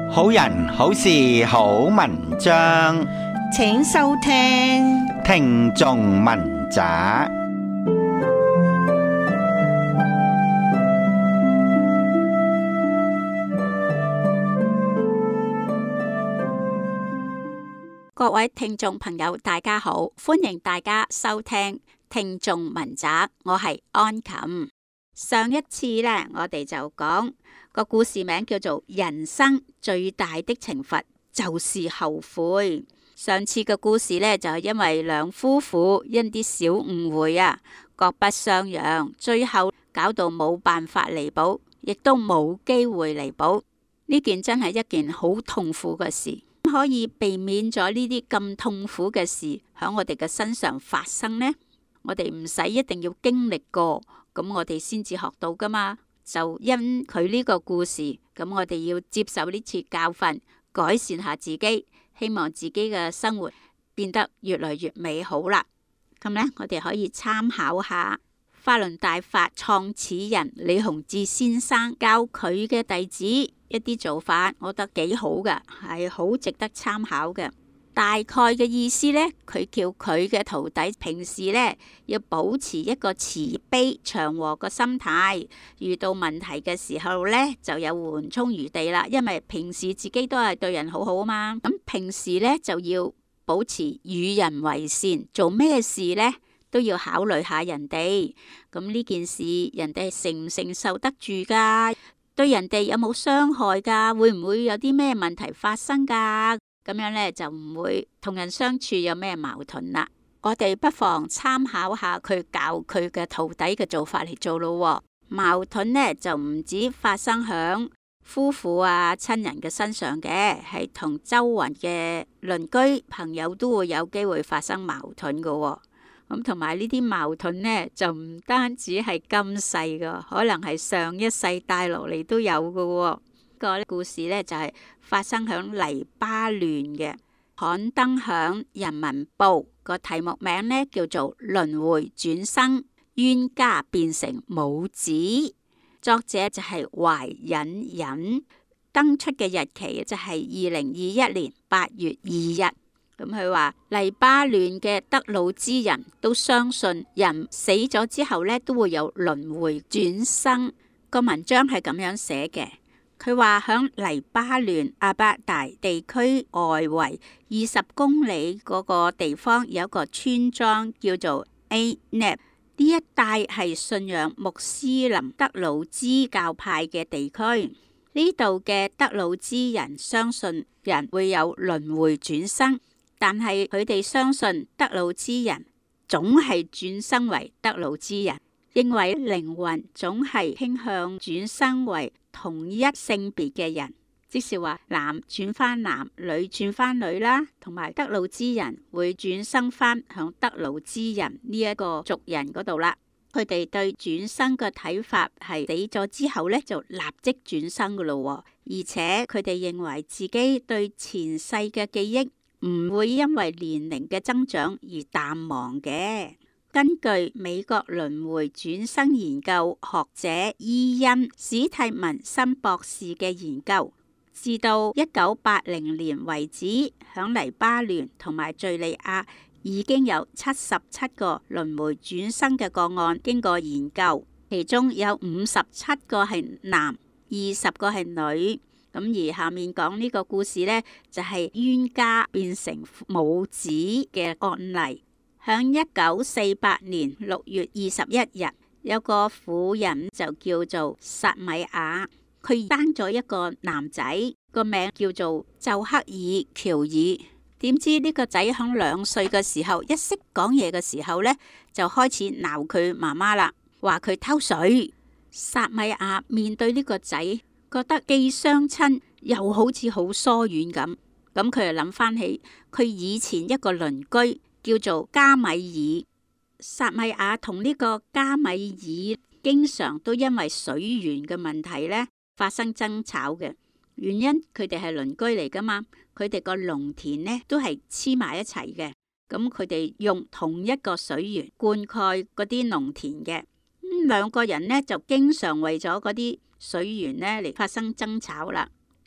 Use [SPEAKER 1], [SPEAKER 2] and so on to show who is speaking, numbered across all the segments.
[SPEAKER 1] 好人好事好文章，
[SPEAKER 2] 請收聽
[SPEAKER 1] 聽眾文摘。
[SPEAKER 3] 各位聽眾朋友，大家好，歡迎大家收聽聽眾文摘，我係安琴。上一次呢，我哋就講個故事名叫做《人生最大的懲罰就是後悔》。上次嘅故事呢，就係因為兩夫婦因啲小誤會啊，各不相讓，最後搞到冇辦法彌補，亦都冇機會彌補。呢件真係一件好痛苦嘅事。可以避免咗呢啲咁痛苦嘅事喺我哋嘅身上發生呢？我哋唔使一定要經歷過，咁我哋先至學到噶嘛。就因佢呢個故事，咁我哋要接受呢次教訓，改善下自己，希望自己嘅生活變得越來越美好啦。咁呢，我哋可以參考下法輪大法創始人李洪志先生教佢嘅弟子一啲做法，我覺得幾好㗎，係好值得參考嘅。大概嘅意思呢，佢叫佢嘅徒弟平時呢要保持一個慈悲祥和嘅心態，遇到問題嘅時候呢就有緩衝餘地啦。因為平時自己都係對人好好啊嘛，咁平時呢就要保持與人為善，做咩事呢都要考慮下人哋。咁呢件事人哋承唔承受得住㗎？對人哋有冇傷害㗎？會唔會有啲咩問題發生㗎？咁樣呢，就唔會同人相處有咩矛盾啦。我哋不妨參考下佢教佢嘅徒弟嘅做法嚟做咯。矛盾呢，就唔止發生響夫婦啊親人嘅身上嘅，係同周圍嘅鄰居朋友都會有機會發生矛盾㗎。咁同埋呢啲矛盾呢，就唔單止係今世㗎，可能係上一世帶落嚟都有㗎。個故事呢，就係發生響黎巴嫩嘅，刊登響人民報，個題目名呢叫做輪迴轉生，冤家變成母子，作者就係懷隱隱，登出嘅日期就係2021年8月2日。咁佢話黎巴嫩嘅德魯茲人都相信人死咗之後呢都會有輪迴轉生。個文章係咁樣寫嘅，佢話響黎巴嫩阿巴大地區外圍20公里嗰個地方有一個村莊叫做 A Neb， 呢一帶係信仰穆斯林德魯茲教派嘅地區。呢度嘅德魯茲人相信人會有輪迴轉生，但係佢哋相信德魯茲人總係轉生為德魯茲人，認為靈魂總係傾向轉生為同一性別嘅人，即是話男轉翻男，女轉翻女啦，同埋德魯茲人會轉生翻響德魯茲人呢一個族人嗰度啦。佢哋對轉生嘅睇法係死咗之後呢就立即轉生噶咯，而且佢哋認為自己對前世嘅記憶唔會因為年齡嘅增長而淡忘嘅。根據美國輪迴轉生研究學者伊恩史蒂文森博士嘅研究，至到1980年為止，響黎巴嫩同埋敘利亞已經有77個輪迴轉生嘅個案經過研究，其中有57個係男，20個係女。咁而下面講呢個故事呢，就係冤家變成母子嘅案例。響1948年6月21日，有個婦人就叫做薩米亞，佢生咗一個男仔，個名叫做就克爾喬爾。點知呢個仔響2歲嘅時候，一識講嘢嘅時候呢，就開始鬧佢媽媽啦，話佢偷水。薩米亞面對呢個仔，覺得既相親又好似好疏遠咁，咁佢就諗翻起佢以前一個鄰居叫做加米爾。薩米亞同呢個加米爾經常都因為水源嘅問題呢發生爭吵嘅，原因佢哋係鄰居嚟噶嘛，佢哋個農田呢都係黐埋一齊嘅，咁佢哋用同一個水源灌溉嗰啲農田嘅，兩個人呢就經常為咗嗰啲水源呢嚟發生爭吵啦。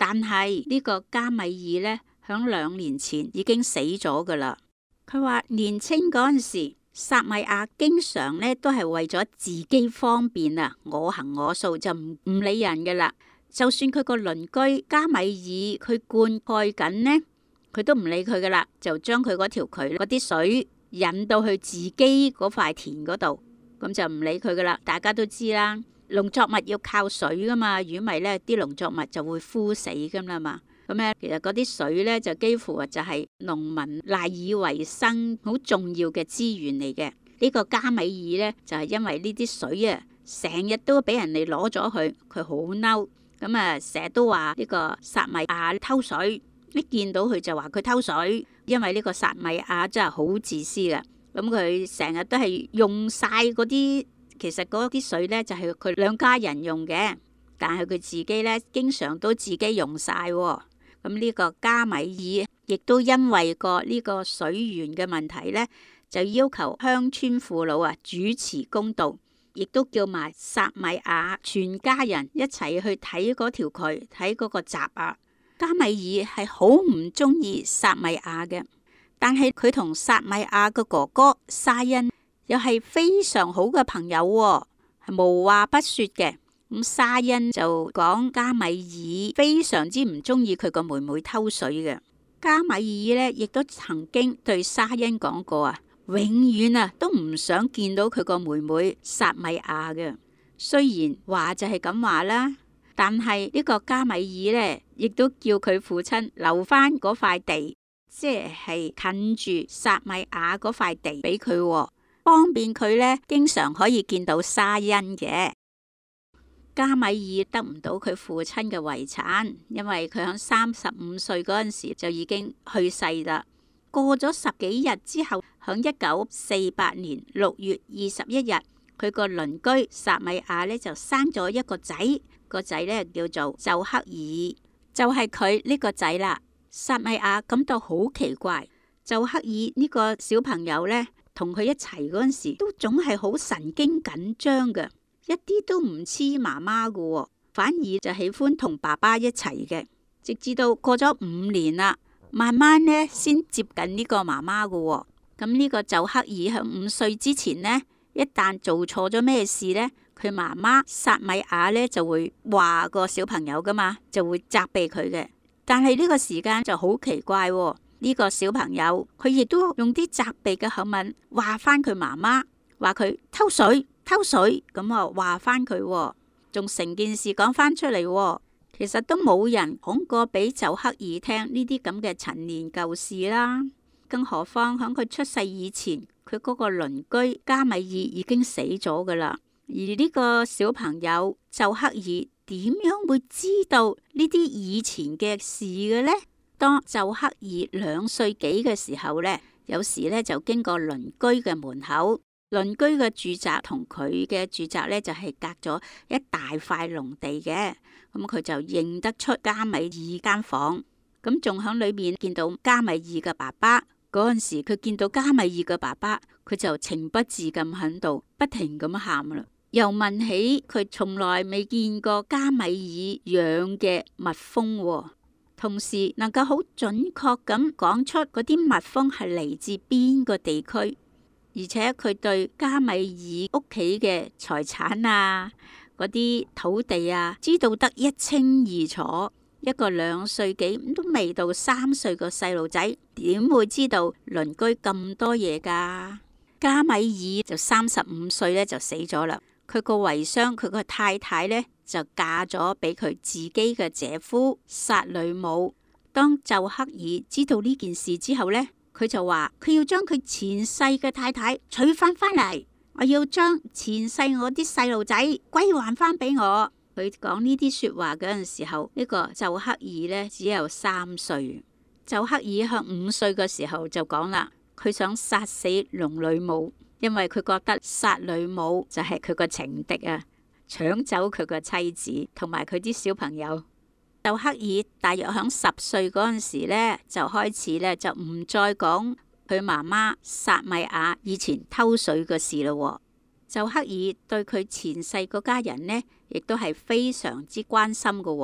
[SPEAKER 3] 但係呢個加米爾呢，響2年前已經死咗噶啦。佢話年青嗰陣時，撒米亞經常呢都係為咗自己方便啊，我行我素就唔理人噶啦。就算佢個鄰居加米爾佢灌溉緊呢，佢都唔理佢噶啦，就將佢嗰條渠嗰啲水引到去自己嗰塊田嗰度，咁就唔理佢噶啦。大家都知啦，農作物要靠水噶嘛，如果唔係呢啲農作物就會枯死噶啦嘛。咁咧，其實嗰啲水呢，就幾乎就係農民賴以為生好重要嘅資源嚟嘅。呢個加米爾呢，就係因為呢啲水啊，成日都俾人哋攞咗佢好嬲。咁啊，成日都話呢個撒米亞偷水，一見到佢就話佢偷水，因為呢個撒米亞真係好自私嘅。咁佢成日都係用晒嗰啲，其實嗰啲水呢，就係佢兩家人用嘅，但係佢自己呢，經常都自己用晒。咁呢個加米爾亦都因為呢個水源嘅問題呢，就要求鄉村父老啊主持公道，亦都叫埋撒米亞全家人一齊去睇嗰條渠，睇嗰個閘啊。加米爾係好唔中意撒米亞嘅，但係佢同撒米亞嘅哥哥沙恩又係非常好嘅朋友喎，係無話不說嘅。咁沙恩就講加米爾非常之唔中意佢個妹妹偷水嘅。加米爾呢亦都曾經對沙恩講過啊，永遠啊都唔想見到佢個妹妹撒米亞嘅。雖然話就係咁話啦，但係呢個加米爾呢亦都叫佢父親留翻嗰塊地，即係近住撒米亞嗰塊地俾佢，方便佢呢經常可以見到沙恩嘅。加米爾得唔到佢父親嘅遺產，因為佢響35歲嗰陣時就已經去世啦。過咗10幾日之後，響1948年6月21日，佢個鄰居撒米亞呢就生咗一個仔，個仔呢叫做就克爾，就係佢呢個仔啦。撒米亞感到好奇怪，就克爾呢個小朋友呢，同佢一齊嗰陣時都總係好神經緊張嘅。一啲都唔黐媽媽嘅，反而就喜歡同爸爸一齊嘅。直至到過咗5年啦，慢慢呢先接近呢個媽媽嘅。咁呢個就克爾喺5歲之前呢，一旦做錯咗咩事呢，佢媽媽撒米亞呢就會話個小朋友噶嘛，就會責備佢嘅。但係呢個時間就好奇怪，呢個小朋友佢亦都用啲責備嘅口吻話翻佢媽媽，話佢偷水。咁啊話翻佢，仲成件事講翻出嚟。其實都冇人講過俾就克爾聽呢啲咁嘅陳年舊事啦。更何況喺佢出世以前，佢嗰個鄰居加米爾已經死咗噶啦。而呢個小朋友就克爾點樣會知道呢啲以前嘅事嘅呢？當就克爾2歲幾嘅時候呢，有時呢就經過鄰居嘅門口。鄰居嘅住宅同佢嘅住宅呢，就係隔咗一大塊農地嘅，咁佢就認得出加米爾間房，咁仲喺裏面見到加米爾嘅爸爸。嗰陣時佢見到加米爾嘅爸爸，佢就情不自禁喺度不停咁喊啦，又問起佢從來未見過加米爾養嘅蜜蜂，同時能夠好準確咁講出嗰啲蜜蜂係嚟自邊個地區。而且佢對加米爾屋企嘅財產啊，嗰啲土地啊，知道得一清二楚。一個2歲幾都未到3歲個細路仔，點會知道鄰居咁多嘢㗎？加米爾就35歲咧就死咗啦。佢個遺孀，佢個太太呢，就嫁咗俾佢自己嘅姐夫薩呂姆。當就克爾知道呢件事之後呢，佢就話佢要將佢前世嘅太太娶翻嚟，我要將前世我啲細路仔歸還翻俾我。佢講呢啲說話嗰陣時候，呢個就克爾呢只有3歲。就克爾向5歲嘅時候就講啦，佢想殺死龍女姆，因為佢覺得薩呂姆就係佢個情敵啊，搶走佢個妻子同埋佢啲小朋友。就克爾大約響10歲嗰陣時呢，就開始呢，就唔再講佢媽媽撒米亞以前偷水嘅事咯。就克爾對佢前世嗰家人呢，亦都係非常之關心噶。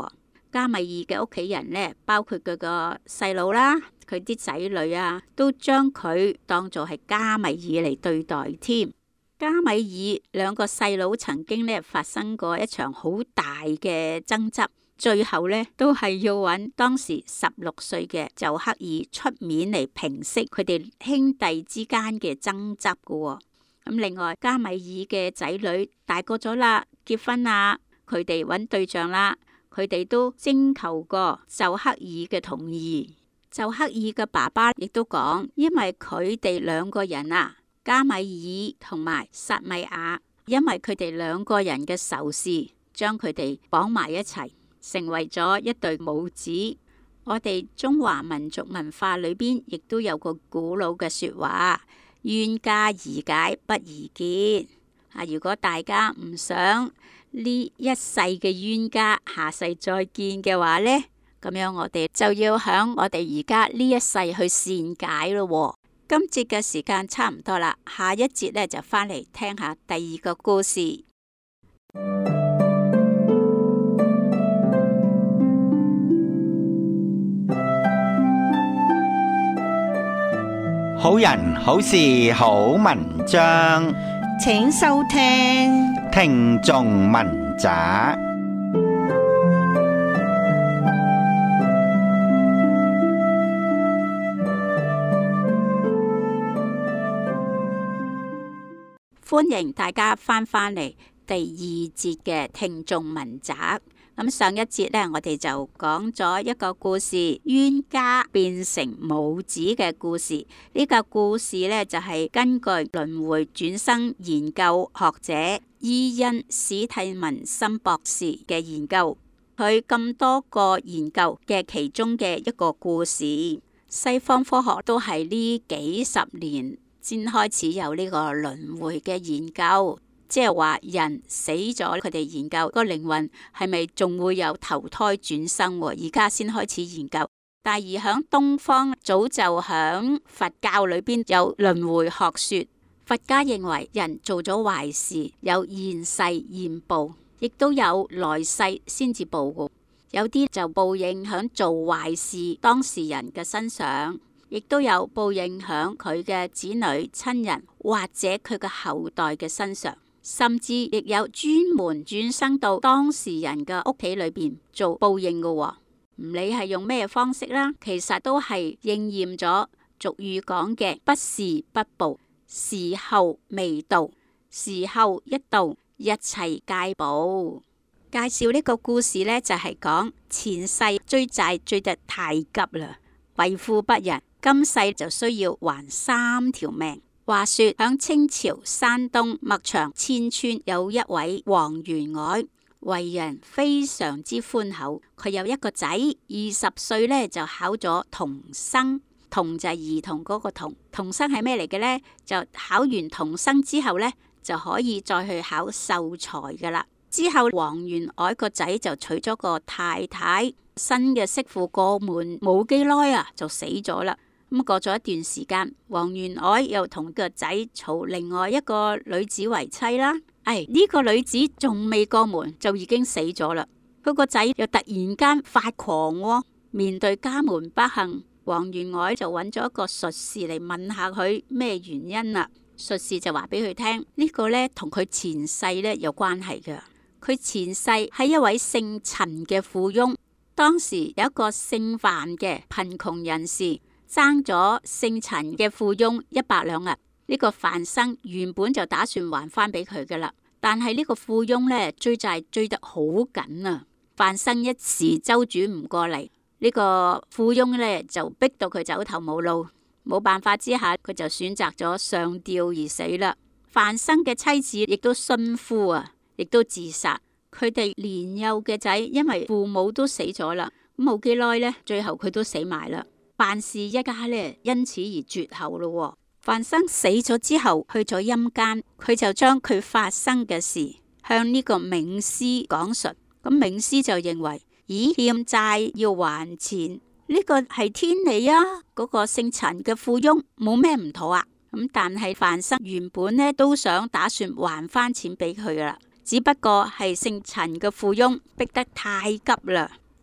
[SPEAKER 3] 加米爾嘅屋企人呢，包括佢個細佬啦，佢啲仔女啊，都將佢當做係加米爾嚟對待添。加米爾兩個細佬曾經呢發生過一場好大嘅爭執，最後呢都係要揾當時16歲嘅就克爾出面嚟平息佢哋兄弟之間嘅爭執嘅。咁另外加米爾嘅仔女大個咗啦，結婚啦，佢哋揾對象啦，佢哋都徵求過就克爾嘅同意。就克爾嘅爸爸亦都講，因為佢哋兩個人啊，加米爾同埋撒米亞，因為佢哋兩個人嘅仇視，將佢哋綁埋一齊，成為咗一對母子。我哋中華民族文化裏邊亦都有個古老嘅說話，冤家宜解不宜結。如果大家唔想呢一世嘅冤家下世再見嘅話呢，咁樣我哋就要響我哋而家呢一世去善解咯。今節嘅時間差唔多啦，下一節呢就返嚟聽下第二個故事。
[SPEAKER 1] 好人好事好文章，
[SPEAKER 2] 請收聽
[SPEAKER 1] 聽眾文摘。
[SPEAKER 3] 歡迎大家返嚟第二節嘅聽眾文摘。咁上一節呢，我哋就講咗一個故事，冤家變成母子嘅故事。呢個故事呢，就係根據輪迴轉生研究學者伊恩史蒂文森博士嘅研究，佢咁多個研究嘅其中嘅一個故事。西方科學都係呢幾十年先開始有呢個輪迴嘅研究。即係話人死咗，佢哋研究個靈魂係咪仲會有投胎轉生，而家先開始研究。但係而響東方早就響佛教裏邊有輪迴學說，佛家認為人做咗壞事有現世現報，亦都有來世先至報嘅。有啲就報應響做壞事當事人嘅身上，亦都有報應響佢嘅子女親人或者佢嘅後代嘅身上。甚至亦有專門轉生到當事人嘅屋企裏邊做報應嘅。唔理係用咩方式啦，其實都係應驗咗俗語講嘅不是不報，時候未到，時候一到，一切皆報。介紹呢個故事呢，就係講前世追債追得太急啦，為富不仁，今世就需要還3條命。話說響清朝山東麥場千村有一位王員外，為人非常之寬厚。佢有一個仔，20歲呢就考咗童生，童就係兒童嗰個童，童生係咩嚟嘅呢？就考完童生之後呢，就可以再去考秀才噶啦。之後王員外個仔就娶咗個太太，新嘅媳婦過門冇幾耐啊，就死咗啦。咁過咗一段時間，王員外又同個仔娶另外一個女子為妻啦。呢個女子仲未過門就已經死咗啦。佢個仔又突然間發狂喎，面對家門不幸，王員外就揾咗一個術士嚟問下佢咩原因啦。術士就話俾佢聽，呢個呢同佢前世呢有關係嘅。佢前世係一位姓陳嘅富翁，當時有一個姓范嘅貧窮人士，爭咗姓陳嘅富翁100兩銀。呢個范生原本就打算還翻俾佢噶啦，但係呢個富翁呢追債追得好緊啊，范生一時周轉唔過嚟，呢個富翁呢就逼到佢走投無路，冇辦法之下，佢就選擇咗上吊而死啦。范生嘅妻子亦都殉夫啊，亦都自殺。佢哋年幼嘅仔因為父母都死咗啦，冇幾耐呢，最後佢都死埋啦。范氏一家呢因此而絕後咯。范生死咗之後去咗陰間，佢就將佢發生嘅事向呢個冥師講述。咁冥師就認為，咦，欠債要還錢呢個係天理啊，嗰個姓陳嘅富翁冇咩唔妥啊。咁但係范生原本呢都想打算還翻錢俾佢噶啦，只不過係姓陳嘅富翁逼得太急啦。咁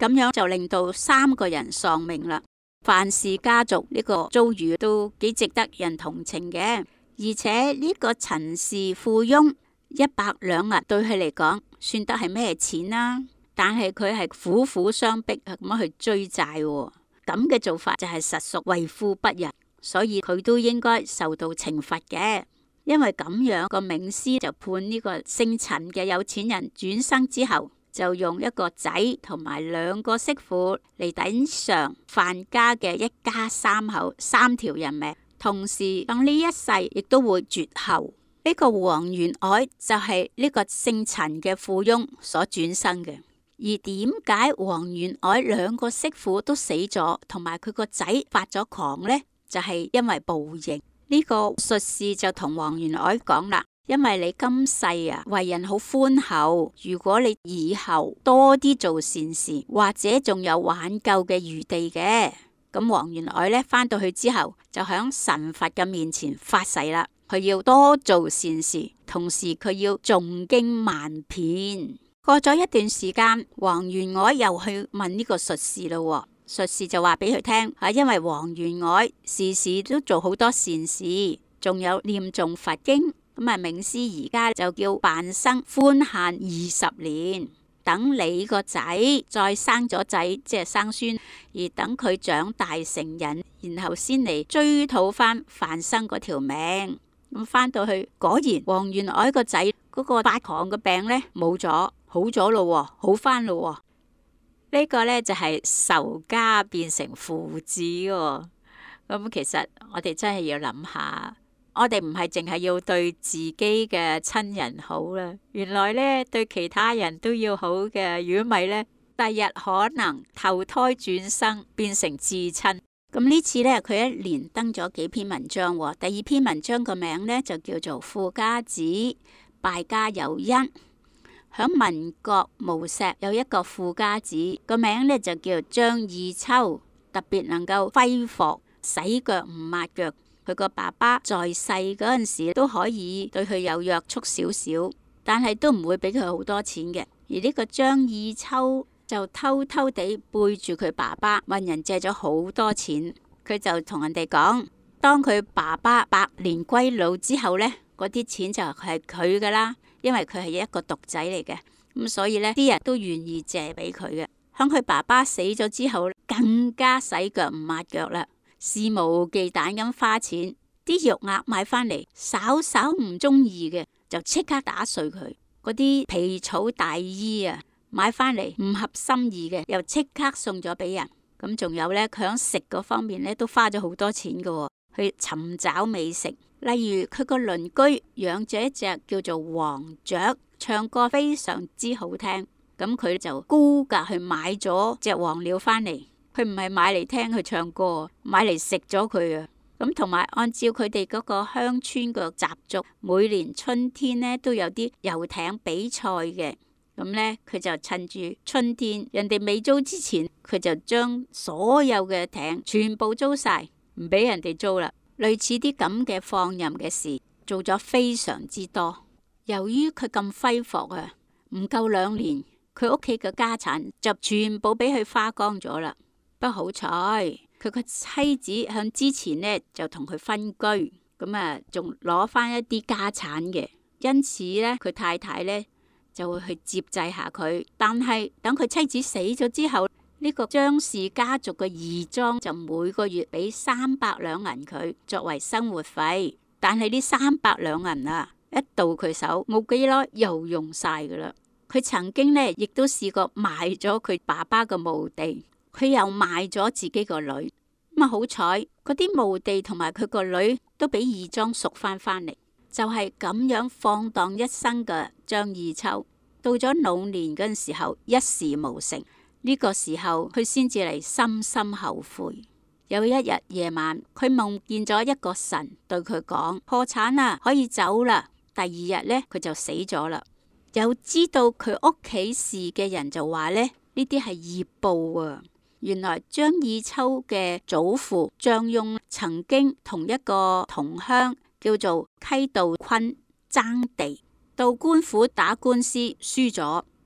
[SPEAKER 3] 咁樣就令到3個人喪命啦。范氏家族呢個遭遇都幾值得人同情嘅，而且呢個陳氏富翁100兩銀對佢嚟講算得係咩錢啦？但係佢係苦苦相逼咁樣去追債，咁嘅做法就係實屬為富不仁，所以佢都應該受到懲罰嘅。因為咁樣個冥師就判呢個姓陳嘅有錢人轉生之後，就用一個仔同埋2個媳婦嚟抵償范家嘅一家3口3條人命，同時等呢一世亦都會絕後。呢個黃元凱就係呢個姓陳嘅富翁所轉生嘅。而點解黃元凱2個媳婦都死咗，同埋佢個仔發咗狂呢？就係因為報應。呢個術士就同黃元凱講啦，因為你今世為人好寬厚，如果你以後多啲做善事，或者仲有挽救嘅餘地嘅。咁黃元凱呢返到去之後，就響神佛嘅面前發誓啦，佢要多做善事，同時佢要誦經萬遍。過咗一段時間，黃元凱又去問呢個術士咯。術士就話俾佢聽，因為黃元凱時時都做好多善事，仲有念誦佛經，咁冥師而家就叫辦生寬限20年，等你個仔再生咗仔，即係生孫，而等佢長大成人，然後先嚟追討翻范生嗰條命。咁翻到去，果然黃元凱個仔嗰個發狂嘅病呢冇咗，好咗咯，好翻咯。呢個呢，就係仇家變成父子喎。咁其實我哋真係要諗下，我哋唔係淨係要對自己嘅親人好啦，原來呢，對其他人都要好嘅。如果唔係呢，第日可能投胎轉生變成至親。咁呢次呢，佢一連登咗幾篇文章喎。第2篇文章個名呢，就叫做《富家子敗家有因》。響民國無錫有一個富家子，個名呢就叫張義秋，特別能夠揮霍，洗腳唔抹腳。佢個爸爸在世嗰陣時都可以對佢有約束少少，但係都唔會俾佢好多錢嘅。而呢個張義秋就偷偷地背住佢爸爸問人借咗好多錢。佢就同人哋講，當佢爸爸百年歸老之後呢，嗰啲錢就係佢噶啦。因為佢係一個獨仔嚟嘅，咁所以呢啲人都願意借俾佢嘅。響佢爸爸死咗之後，更加洗腳唔抹腳啦，肆無忌憚咁花錢。啲肉鴨買翻嚟，稍稍唔中意嘅就即刻打碎佢。嗰啲皮草大衣買翻嚟唔合心意嘅，又即刻送咗俾人。咁仲有呢，佢響食嗰方面呢都花咗好多錢嘅，去尋找美食。例如佢個鄰居養咗一隻叫做黃雀，唱歌非常之好聽，咁佢就高價去買咗隻黃鳥翻嚟。佢唔係買嚟聽佢唱歌，買嚟食咗佢啊！咁同埋按照佢哋嗰個鄉村個習俗，每年春天呢都有啲遊艇比賽嘅。咁呢，佢就趁住春天人哋未租之前，佢就將所有嘅艇全部租晒，唔俾人哋租啦。類似啲咁嘅放任嘅事做咗非常之多。由於佢咁揮霍唔夠2年，佢屋企嘅家產就全部俾佢花光咗啦。不過好彩，佢個妻子向之前呢就同佢分居，咁仲攞翻一啲家產嘅，因此呢，佢太太呢就會去接濟下佢。但係等佢妻子死咗之後，呢個張氏家族嘅義莊就每個月俾300兩銀佢作為生活費，但係呢300兩銀一到佢手冇幾耐又用晒噶啦。佢曾經呢亦都試過賣咗佢爸爸嘅墓地，佢又賣咗自己個女。咁好彩嗰啲墓地同埋佢個女都俾義莊贖翻嚟。就係咁樣放蕩一生嘅張義秋，到咗老年嗰陣時候一事無成。呢個時候佢先至嚟深深後悔。有一日夜晚，佢夢見咗一個神對佢講：破產可以走啦。第2日呢，佢就死咗啦。有知道佢屋企事嘅人就話呢啲係業報啊。原來張義秋嘅祖父張雍曾經同一個同鄉叫做溪道坤爭地，到官府打官司輸咗。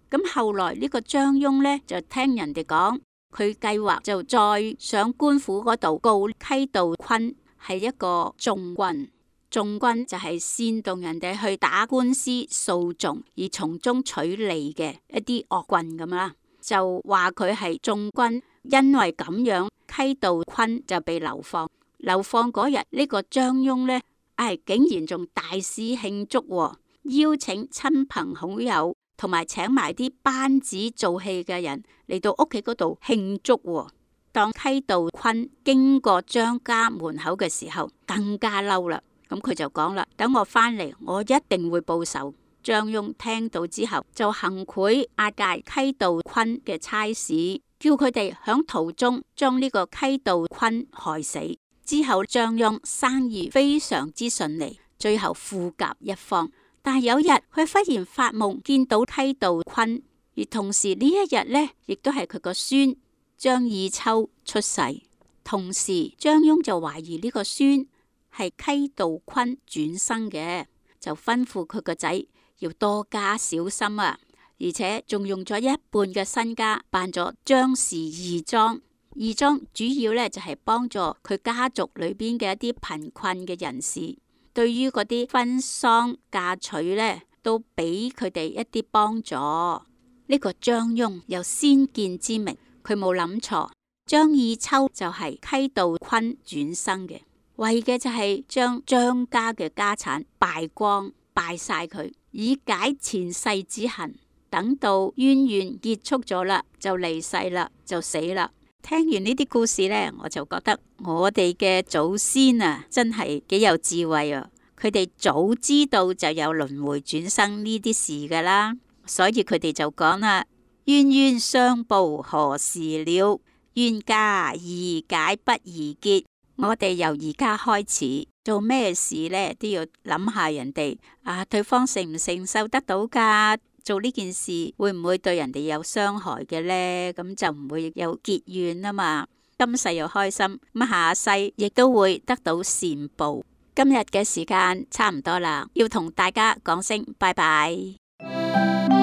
[SPEAKER 3] 咁後來呢個張翁呢，就聽人哋講，佢計劃就再上官府嗰度告溪道坤係一個縱軍。縱軍就係煽動人哋去打官司訴訟而從中取利嘅一啲惡棍咁啦，就話佢係縱軍，因為咁樣溪道坤就被流放。流放嗰日呢個張翁呢，竟然仲大肆慶祝，邀請親朋好友同埋請埋啲班子做戲嘅人嚟到屋企嗰度慶祝。當溪道坤經過張家門口嘅時候，更加嬲啦。咁佢就講啦，等我返嚟，我一定會報仇。張翁聽到之後就行賄押解溪道坤嘅差事，叫佢哋響途中將呢個溪道坤害死。之後張翁生意非常之順利，最後富甲一方。但係有日佢忽然發夢見到溪道坤，而同時呢一日呢，亦都係佢個孫張義秋出世。同時張翁就懷疑呢個孫係溪道坤轉生嘅，就吩咐佢個仔要多加小心啊！而且仲用咗一半嘅身家辦咗張氏義莊。義莊主要咧就係幫助佢家族裏邊嘅一啲貧困嘅人士，對於嗰啲婚喪嫁娶咧都俾佢哋一啲幫助。呢個張翁有先見之明，佢冇諗錯，張義秋就係溪道坤轉生嘅。為嘅就係將張家嘅家產敗光敗晒佢，以解前世之恨。等到淵源結束咗啦，就離世啦，就死啦。聽完呢啲故事呢，我就覺得我哋嘅祖先啊，真係幾有智慧啊！佢哋早知道就有輪迴轉生呢啲事噶啦，所以佢哋就講啦：冤冤相報何時了？冤家宜解不宜結。我哋由而家開始做咩事呢，都要諗下人哋對方承唔承受得到噶？做呢件事會唔會對人哋有傷害嘅呢？咁就唔會有結怨啊嘛。今世又開心，咁下世亦都會得到善報。今日嘅時間差唔多啦，要同大家講聲拜拜。